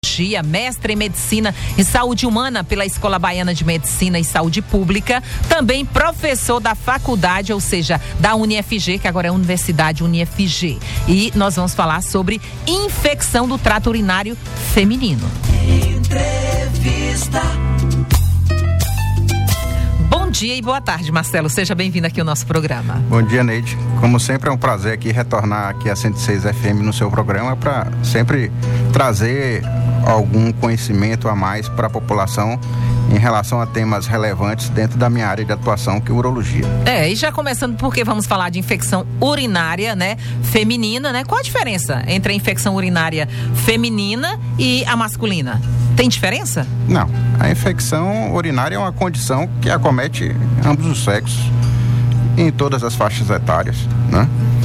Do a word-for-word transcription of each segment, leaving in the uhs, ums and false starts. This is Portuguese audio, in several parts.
Mestre em Medicina e Saúde Humana pela Escola Baiana de Medicina e Saúde Pública, também professor da faculdade, ou seja, da U N F G, que agora é Universidade U N F G. E nós vamos falar sobre infecção do trato urinário feminino. Entrevista. Bom dia e boa tarde, Marcelo. Seja bem-vindo aqui ao nosso programa. Bom dia, Neide. Como sempre, é um prazer aqui retornar aqui a cento e seis F M no seu programa para sempre trazer algum conhecimento a mais para a população em relação a temas relevantes dentro da minha área de atuação, que é urologia. É, e já começando porque vamos falar de infecção urinária, né, feminina, né? Qual a diferença entre a infecção urinária feminina e a masculina? Tem diferença? Não, a infecção urinária é uma condição que acomete ambos os sexos, em todas as faixas etárias, né?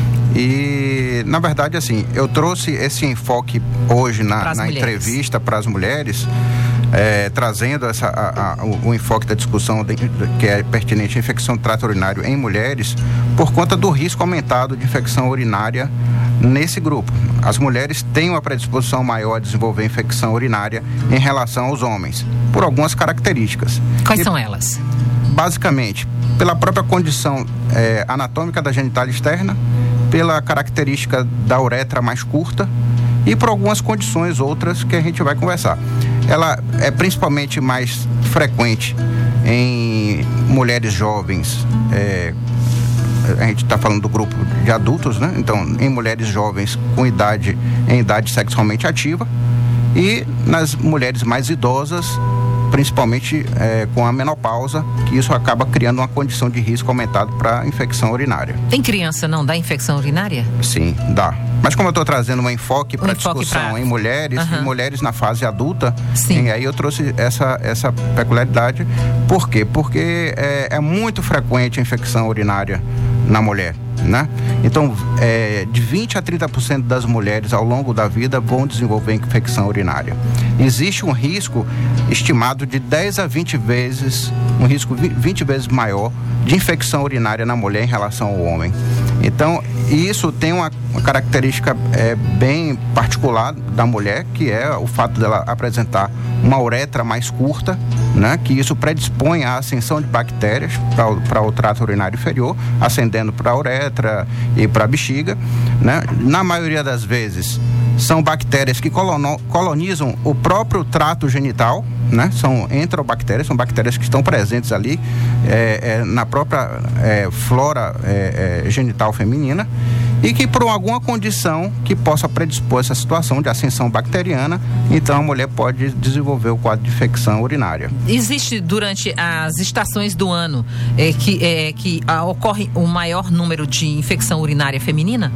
E, na verdade, assim, eu trouxe esse enfoque hoje na, na entrevista para as mulheres, é, trazendo essa, a, a, o, o enfoque da discussão de, de, que é pertinente à infecção do trato urinário em mulheres, por conta do risco aumentado de infecção urinária nesse grupo. As mulheres têm uma predisposição maior a desenvolver infecção urinária em relação aos homens, por algumas características. Quais e, são elas? Basicamente, pela própria condição é, anatômica da genitália externa, pela característica da uretra mais curta e por algumas condições outras que a gente vai conversar. Ela é principalmente mais frequente em mulheres jovens, é, a gente está falando do grupo de adultos, né? Então, em mulheres jovens com idade, em idade sexualmente ativa, e nas mulheres mais idosas, principalmente é, com a menopausa, que isso acaba criando uma condição de risco aumentado para infecção urinária. Em criança não dá infecção urinária? Sim, dá. Mas como eu estou trazendo um enfoque para um discussão pra... em mulheres, uhum. em mulheres na fase adulta, Sim. E aí eu trouxe essa, essa peculiaridade. Por quê? Porque é, é muito frequente a infecção urinária na mulher, né? Então, é, de vinte a trinta por cento das mulheres ao longo da vida vão desenvolver infecção urinária. Existe um risco estimado de dez a vinte vezes, um risco vinte vezes maior de infecção urinária na mulher em relação ao homem. Então, isso tem uma, uma característica é, bem particular da mulher, que é o fato dela apresentar uma uretra mais curta, né? Que isso predispõe à ascensão de bactérias para o trato urinário inferior, ascendendo para a uretra e para a bexiga, né? Na maioria das vezes, são bactérias que colono, colonizam o próprio trato genital, né? São enterobactérias, são bactérias que estão presentes ali é, é, na própria é, flora é, é, genital feminina, e que por alguma condição que possa predispor essa situação de ascensão bacteriana, então a mulher pode desenvolver o quadro de infecção urinária. Existe durante as estações do ano é, que, é, que ah, ocorre um maior número de infecção urinária feminina?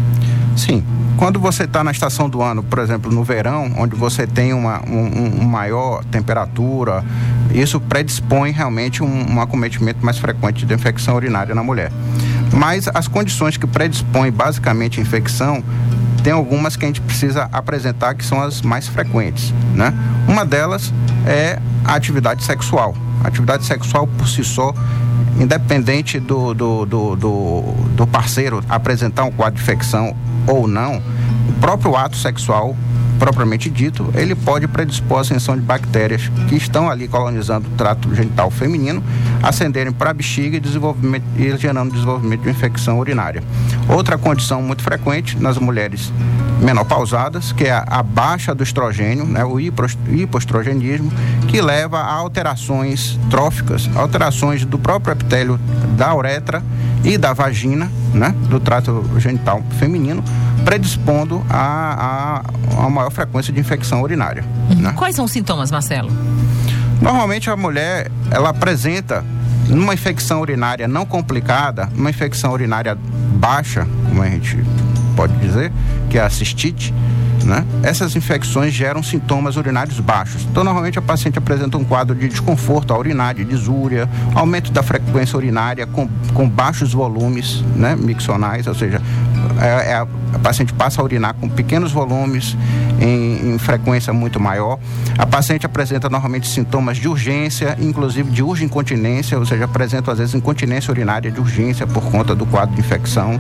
Sim. Quando você está na estação do ano, por exemplo, no verão, onde você tem uma um, um maior temperatura, isso predispõe realmente um, um acometimento mais frequente de infecção urinária na mulher. Mas as condições que predispõem basicamente a infecção, tem algumas que a gente precisa apresentar que são as mais frequentes, né? Uma delas é a atividade sexual. A atividade sexual por si só, independente do, do, do, do, do parceiro apresentar um quadro de infecção ou não, o próprio ato sexual, propriamente dito, ele pode predispor a ascensão de bactérias que estão ali colonizando o trato genital feminino, ascenderem para a bexiga e, desenvolvimento, e gerando desenvolvimento de infecção urinária. Outra condição muito frequente nas mulheres menopausadas, que é a, a baixa do estrogênio, né, o hipoestrogenismo, que leva a alterações tróficas, alterações do próprio epitélio da uretra e da vagina, né, do trato genital feminino, predispondo a, a, a maior frequência de infecção urinária. Uhum. Né? Quais são os sintomas, Marcelo? Normalmente a mulher, ela apresenta, numa infecção urinária não complicada, uma infecção urinária baixa, como a gente pode dizer, que é a cistite, né? Essas infecções geram sintomas urinários baixos. Então, normalmente a paciente apresenta um quadro de desconforto ao urinar, de disúria, aumento da frequência urinária com, com baixos volumes, né, miccionais, ou seja, é, é a, a paciente passa a urinar com pequenos volumes em, em frequência muito maior. A paciente apresenta normalmente sintomas de urgência, inclusive de urgente-incontinência, ou seja, apresenta às vezes incontinência urinária de urgência por conta do quadro de infecção.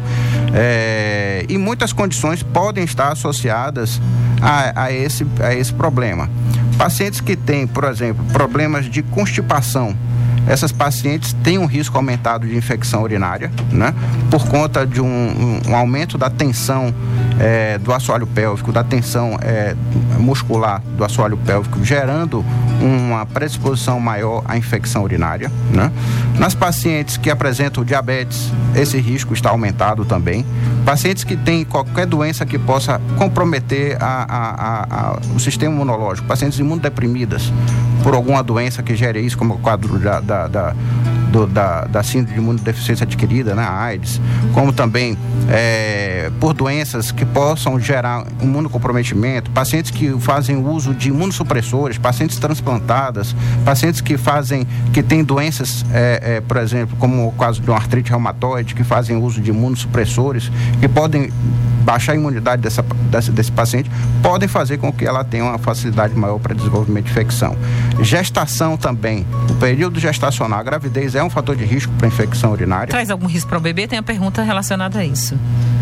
É, e muitas condições podem estar associadas a, a, esse, a esse problema. Pacientes que têm, por exemplo, problemas de constipação, essas pacientes têm um risco aumentado de infecção urinária, né? Por conta de um, um, um aumento da tensão é, do assoalho pélvico, da tensão é, muscular do assoalho pélvico, gerando uma predisposição maior à infecção urinária, né? Nas pacientes que apresentam diabetes, esse risco está aumentado também. Pacientes que têm qualquer doença que possa comprometer a, a, a, a, o sistema imunológico, pacientes imunodeprimidas por alguma doença que gere isso, como o quadro da, da, da, do, da, da síndrome de imunodeficiência adquirida, né, a AIDS, como também é, por doenças que possam gerar imunocomprometimento, pacientes que fazem uso de imunossupressores, pacientes transplantadas, pacientes que fazem, que têm doenças, é, é, por exemplo, como o caso de uma artrite reumatoide, que fazem uso de imunossupressores, que podem baixar a imunidade dessa, desse, desse paciente, podem fazer com que ela tenha uma facilidade maior para desenvolvimento de infecção. Gestação também. O período gestacional, a gravidez é um fator de risco para infecção urinária. Traz algum risco para o bebê? Tem a pergunta relacionada a isso.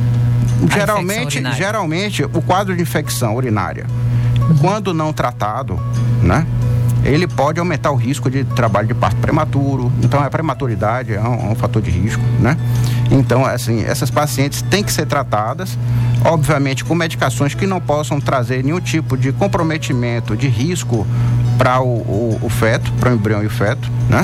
Geralmente, geralmente, o quadro de infecção urinária, uhum. quando não tratado, né? Ele pode aumentar o risco de trabalho de parto prematuro. Então, a prematuridade é um, um fator de risco, né? Então, assim, essas pacientes têm que ser tratadas, obviamente, com medicações que não possam trazer nenhum tipo de comprometimento, de risco para o, o, o feto, para o embrião e o feto, né?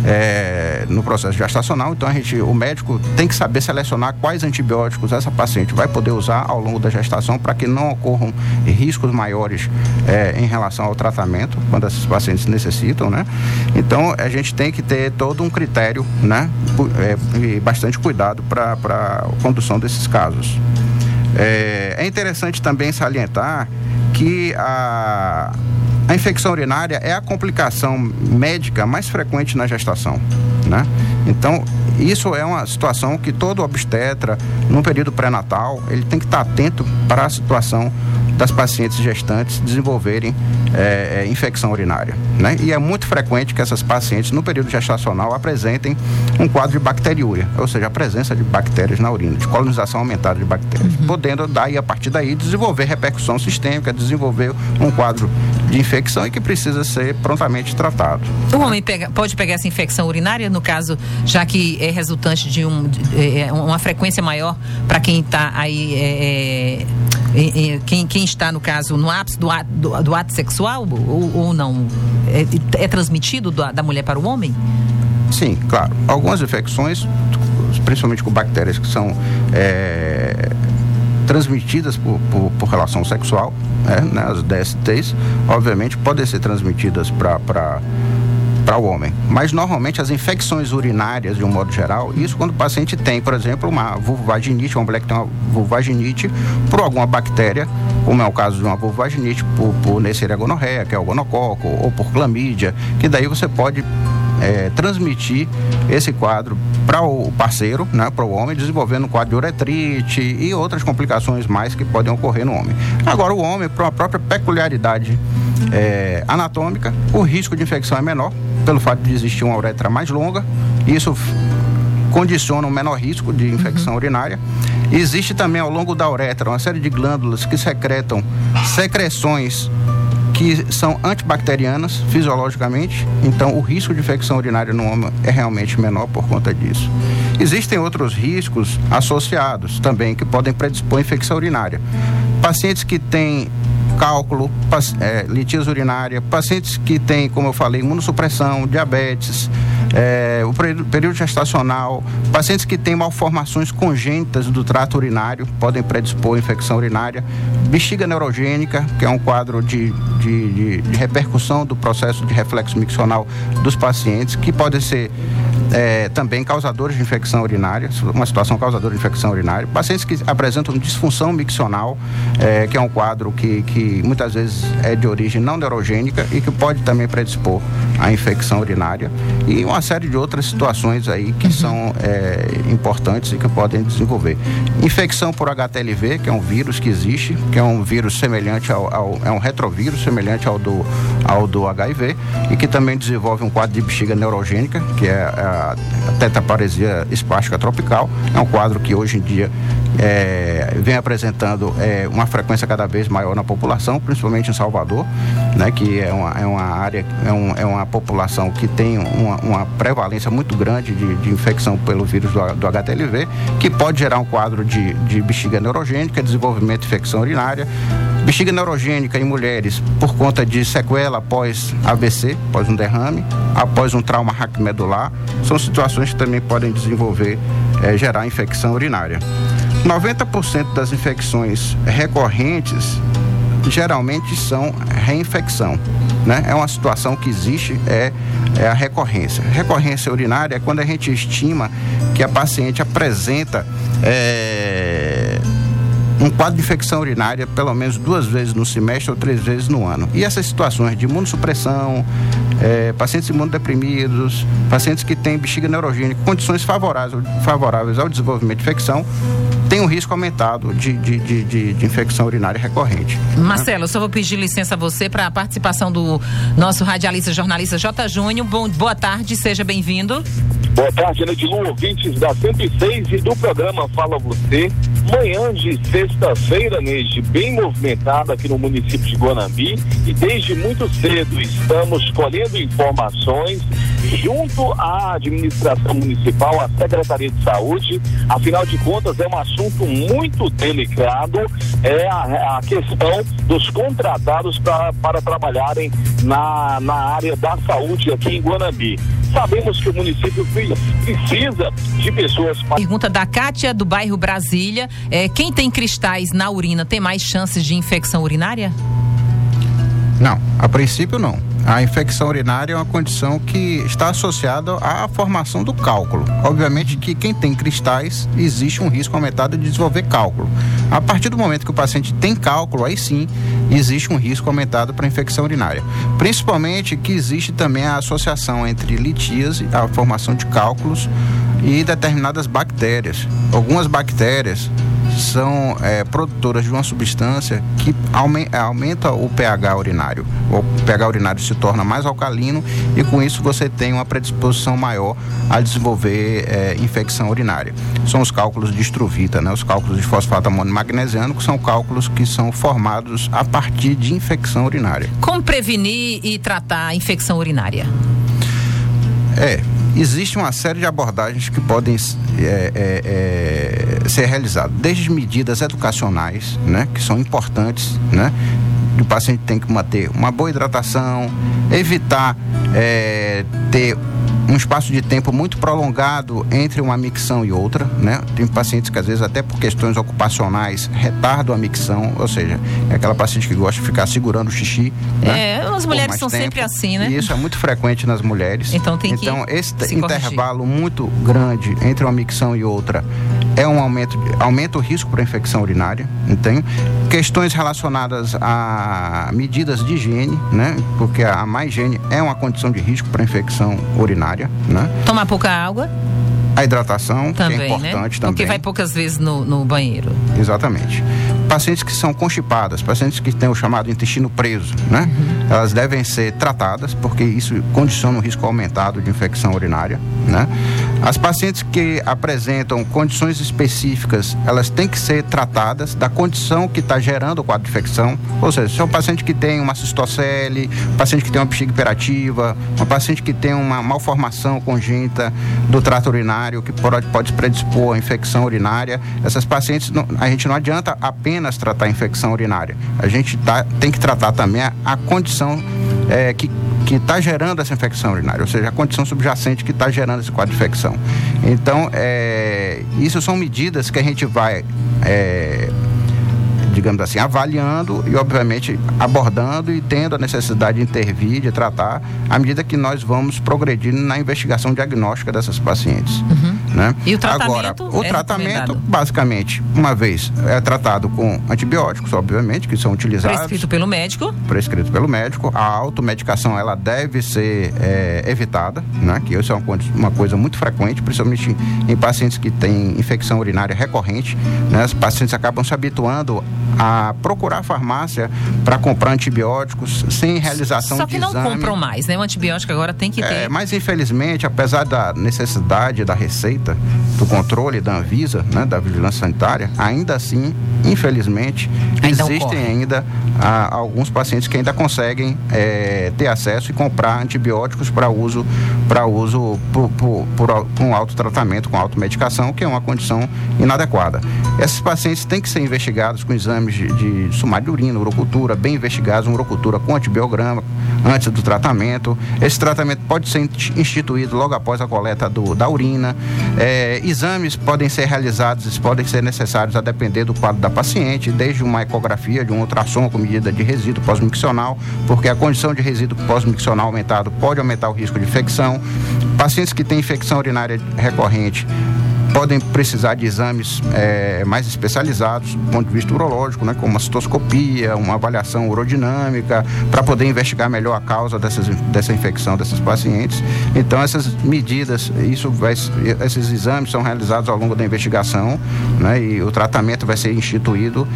É, no processo gestacional. Então a gente, o médico tem que saber selecionar quais antibióticos essa paciente vai poder usar ao longo da gestação para que não ocorram riscos maiores é, em relação ao tratamento quando esses pacientes necessitam, né? Então a gente tem que ter todo um critério, né? É, e bastante cuidado para para a condução desses casos. É, é interessante também salientar que a A infecção urinária é a complicação médica mais frequente na gestação, né? Então, isso é uma situação que todo obstetra, no período pré-natal, ele tem que estar atento para a situação das pacientes gestantes desenvolverem é, é, infecção urinária, né? E é muito frequente que essas pacientes, no período gestacional, apresentem um quadro de bacteriúria, ou seja, a presença de bactérias na urina, de colonização aumentada de bactérias, uhum. podendo daí, a partir daí, desenvolver repercussão sistêmica, desenvolver um quadro de infecção e que precisa ser prontamente tratado. O homem pega, pode pegar essa infecção urinária, no caso, já que é resultante de, um, de é, uma frequência maior para quem está aí, é, é, é, quem, quem está, no caso, no ápice do, do, do ato sexual ou, ou não? É, é transmitido da, da mulher para o homem? Sim, claro. Algumas infecções, principalmente com bactérias que são é, transmitidas por, por, por relação sexual, é, né, as D S Ts, obviamente podem ser transmitidas para para o homem. Mas normalmente as infecções urinárias, de um modo geral, isso quando o paciente tem, por exemplo, uma vulvovaginite, uma mulher que tem uma vulvovaginite por alguma bactéria, como é o caso de uma vulvovaginite por, por Neisseria gonorreia, que é o gonococo, ou por clamídia, que daí você pode é, transmitir esse quadro para o parceiro, né, para o homem, desenvolvendo um quadro de uretrite e outras complicações mais que podem ocorrer no homem. Agora, o homem, por uma própria peculiaridade é, anatômica, o risco de infecção é menor, pelo fato de existir uma uretra mais longa, isso condiciona um menor risco de infecção uhum. urinária. Existe também ao longo da uretra uma série de glândulas que secretam secreções que são antibacterianas fisiologicamente, então o risco de infecção urinária no homem é realmente menor por conta disso. Existem outros riscos associados também que podem predispor à infecção urinária. Pacientes que têm cálculo, é, litíase urinária, pacientes que têm, como eu falei, imunossupressão, diabetes, é, o período gestacional, pacientes que têm malformações congênitas do trato urinário podem predispor à infecção urinária, bexiga neurogênica, que é um quadro de, de, de, de repercussão do processo de reflexo miccional dos pacientes, que pode ser é, também causadores de infecção urinária, uma situação causadora de infecção urinária, pacientes que apresentam disfunção miccional, é, que é um quadro que, que muitas vezes é de origem não neurogênica e que pode também predispor à infecção urinária, e uma série de outras situações aí que são é, importantes e que podem desenvolver. Infecção por H T L V, que é um vírus que existe, que é um vírus semelhante ao, ao é um retrovírus semelhante ao do, ao do H I V, e que também desenvolve um quadro de bexiga neurogênica, que é a tetraparesia espástica tropical. É um quadro que hoje em dia é, vem apresentando é, uma frequência cada vez maior na população, principalmente em Salvador, né, que é uma, é uma área, é, um, é uma população que tem uma, uma prevalência muito grande de, de infecção pelo vírus do, do H T L V, que pode gerar um quadro de, de bexiga neurogênica, desenvolvimento de infecção urinária, bexiga neurogênica em mulheres por conta de sequela após A V C, após um derrame, após um trauma raquimedular. São situações que também podem desenvolver, é, gerar infecção urinária. noventa por cento das infecções recorrentes geralmente são reinfecção, né? É uma situação que existe, é, é a recorrência. Recorrência urinária é quando a gente estima que a paciente apresenta é, um quadro de infecção urinária pelo menos duas vezes no semestre ou três vezes no ano. E essas situações de imunossupressão, é, pacientes imunodeprimidos, pacientes que têm bexiga neurogênica, condições favoráveis, favoráveis ao desenvolvimento de infecção, tem um risco aumentado de, de, de, de, de infecção urinária recorrente. Marcelo, né? Eu só vou pedir licença a você para a participação do nosso radialista jornalista J. Júnior. Bom, boa tarde, seja bem-vindo. Boa tarde, Nedilu, ouvintes da cento e seis e do programa Fala Você. Manhã de sexta-feira, Neide, bem movimentada aqui no município de Guanambi, e desde muito cedo estamos colhendo informações junto à administração municipal, à Secretaria de Saúde. Afinal de contas, é um assunto muito delicado, é a, a questão dos contratados pra, para trabalharem na, na área da saúde aqui em Guanambi. Sabemos que o município precisa de pessoas... Pergunta da Kátia, do bairro Brasília. É, quem tem cristais na urina tem mais chances de infecção urinária? Não, a princípio não. A infecção urinária é uma condição que está associada à formação do cálculo. Obviamente que quem tem cristais, existe um risco aumentado de desenvolver cálculo. A partir do momento que o paciente tem cálculo, aí sim, existe um risco aumentado para infecção urinária. Principalmente que existe também a associação entre litíase, a formação de cálculos, e determinadas bactérias. Algumas bactérias são é, produtoras de uma substância que aume- aumenta o pH urinário. O pH urinário se torna mais alcalino e com isso você tem uma predisposição maior a desenvolver é, infecção urinária. São os cálculos de estruvita, né? Os cálculos de fosfato amônio magnesiano, que são cálculos que são formados a partir de infecção urinária. Como prevenir e tratar a infecção urinária? É, existe uma série de abordagens que podem é, é, é, ser realizadas, desde medidas educacionais, né, que são importantes, né? O paciente tem que manter uma boa hidratação, evitar é, ter um espaço de tempo muito prolongado entre uma micção e outra, né? Tem pacientes que às vezes até por questões ocupacionais retardam a micção, ou seja, é aquela paciente que gosta de ficar segurando o xixi, né? É, as mulheres são tempo, sempre assim, né? E isso é muito frequente nas mulheres. Então tem que Então esse se intervalo corrigir. Muito grande entre uma micção e outra é um aumento, aumenta o risco para infecção urinária, entende? Questões relacionadas a medidas de higiene, né? Porque a má higiene é uma condição de risco para infecção urinária. Né? Tomar pouca água. A hidratação, também, que é importante, né? também. Porque vai poucas vezes no, no banheiro. Exatamente. Pacientes que são constipadas, pacientes que têm o chamado intestino preso, né? Uhum. Elas devem ser tratadas, porque isso condiciona um risco aumentado de infecção urinária, né? As pacientes que apresentam condições específicas, elas têm que ser tratadas da condição que está gerando o quadro de infecção. Ou seja, se é um paciente que tem uma cistocele, um paciente que tem uma bexiga hiperativa, um paciente que tem uma malformação congênita do trato urinário, que pode, pode predispor a infecção urinária, essas pacientes, não, a gente não adianta apenas tratar a infecção urinária. A gente tá, tem que tratar também a, a condição é, que que está gerando essa infecção urinária, ou seja, a condição subjacente que está gerando esse quadro de infecção. Então, é, isso são medidas que a gente vai, é, digamos assim, avaliando e, obviamente, abordando e tendo a necessidade de intervir, de tratar, à medida que nós vamos progredindo na investigação diagnóstica dessas pacientes. Uhum. Né? E o tratamento? Agora, o é tratamento, basicamente, uma vez é tratado com antibióticos, obviamente, que são utilizados. Prescrito pelo médico? Prescrito pelo médico. A automedicação, ela deve ser é, evitada, né? Que isso é uma, uma coisa muito frequente, principalmente em, em pacientes que têm infecção urinária recorrente, né? Os pacientes acabam se habituando a procurar farmácia para comprar antibióticos sem realização de exame. Só que não compram mais, né? O antibiótico agora tem que ter. É, mas infelizmente, apesar da necessidade da receita, do controle da Anvisa, né, da vigilância sanitária, ainda assim, infelizmente, ainda existem ocorre. ainda ah, alguns pacientes que ainda conseguem é, ter acesso e comprar antibióticos para uso, para uso por, por, por, por um autotratamento, com automedicação, que é uma condição inadequada. Esses pacientes têm que ser investigados com exames de, de sumário de urina, urocultura, bem investigados, uma urocultura com antibiograma antes do tratamento. Esse tratamento pode ser instituído logo após a coleta do, da urina. É, exames podem ser realizados, podem ser necessários a depender do quadro da paciente, desde uma ecografia, de um ultrassom com medida de resíduo pós-miccional, porque a condição de resíduo pós-miccional aumentado pode aumentar o risco de infecção. Pacientes que têm infecção urinária recorrente podem precisar de exames é, mais especializados do ponto de vista urológico, né, como uma citoscopia, uma avaliação urodinâmica, para poder investigar melhor a causa dessas, dessa infecção desses pacientes. Então, essas medidas, isso vai, esses exames são realizados ao longo da investigação, né, e o tratamento vai ser instituído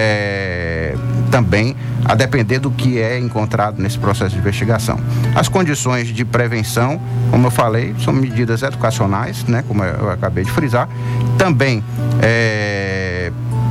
é, também a depender do que é encontrado nesse processo de investigação. As condições de prevenção, como eu falei, são medidas educacionais, né, como eu acabei de frisar. Também é,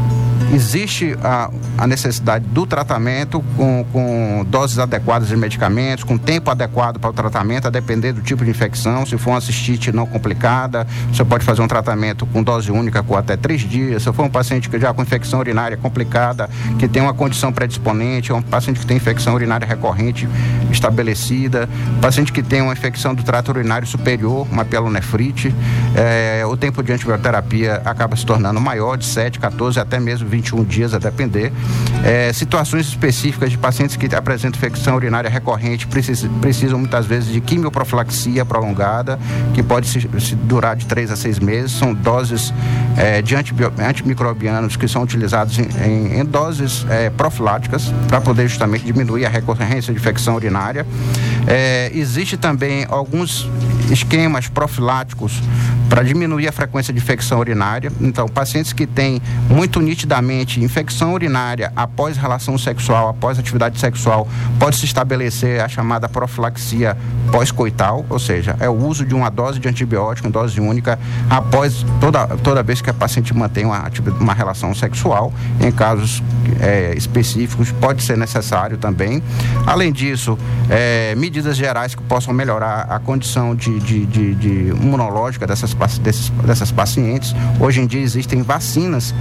existe a, a necessidade do tratamento com, com doses adequadas de medicamentos, com tempo adequado para o tratamento, a depender do tipo de infecção. Se for uma cistite não complicada, você pode fazer um tratamento com dose única por até três dias. Se for um paciente que já com infecção urinária complicada, que tem uma condição predisponente, é um paciente que tem infecção urinária recorrente estabelecida, paciente que tem uma infecção do trato urinário superior, uma pielonefrite, é, o tempo de antibioterapia acaba se tornando maior, de sete, quatorze, até mesmo vinte e um dias, a depender. É, situações específicas de pacientes que apresentam infecção urinária recorrente precisam, precisam muitas vezes de quimioprofilaxia prolongada, que pode se, se durar de três a seis meses. São doses é, de antibio, antimicrobianos que são utilizados em, em, em doses é, profiláticas para poder justamente diminuir a recorrência de infecção urinária. É, existe também alguns esquemas profiláticos para diminuir a frequência de infecção urinária. Então, pacientes que têm muito nitidamente infecção urinária após relação sexual, após atividade sexual, pode se estabelecer a chamada profilaxia pós-coital, ou seja, é o uso de uma dose de antibiótico, em dose única, após toda, toda vez que a paciente mantém uma, uma relação sexual. Em casos é, específicos, pode ser necessário também. Além disso, é, medidas gerais que possam melhorar a condição de, de, de, de imunológica dessas, desses, dessas pacientes. Hoje em dia existem vacinas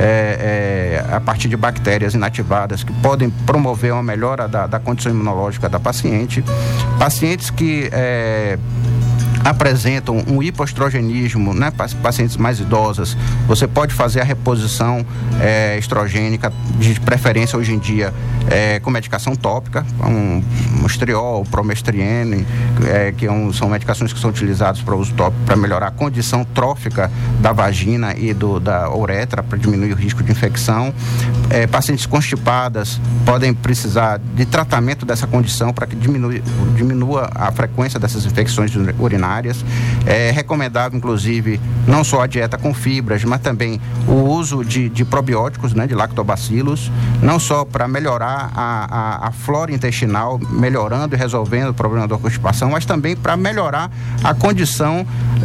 é, é, a partir de bactérias inativadas que podem promover uma melhora da, da condição imunológica da paciente. Pacientes que é, apresentam um hipoestrogenismo, né, pacientes mais idosas, você pode fazer a reposição é, estrogênica, de preferência hoje em dia é, com medicação tópica, um, um estriol, promestriene, é, que é um, são medicações que são utilizadas para uso tópico para melhorar a condição trófica da vagina e do, da uretra, para diminuir o risco de infecção. É, pacientes constipadas podem precisar de tratamento dessa condição para que diminui, diminua a frequência dessas infecções urinárias. É recomendável, inclusive, não só a dieta com fibras, mas também o uso de, de probióticos, né, de lactobacilos, não só para melhorar a, a, a flora intestinal, melhorando e resolvendo o problema da constipação, mas também para melhorar a condição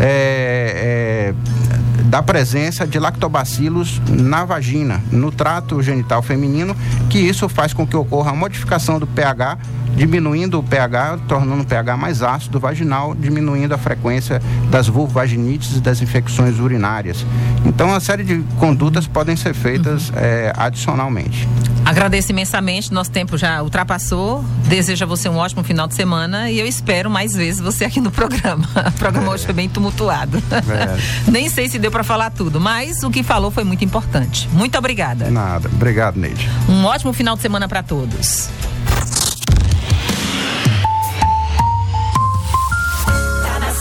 é, é, da presença de lactobacilos na vagina, no trato genital feminino, que isso faz com que ocorra a modificação do pH, diminuindo o pH, tornando o pH mais ácido vaginal, diminuindo a frequência das vulvovaginites e das infecções urinárias. Então, uma série de condutas podem ser feitas uhum. é, adicionalmente. Agradeço imensamente, nosso tempo já ultrapassou. Desejo a você um ótimo final de semana e eu espero mais vezes você aqui no programa. O programa é. hoje foi bem tumultuado. É. Nem sei se deu para falar tudo, mas o que falou foi muito importante. Muito obrigada. Nada. Obrigado, Neide. Um ótimo final de semana para todos.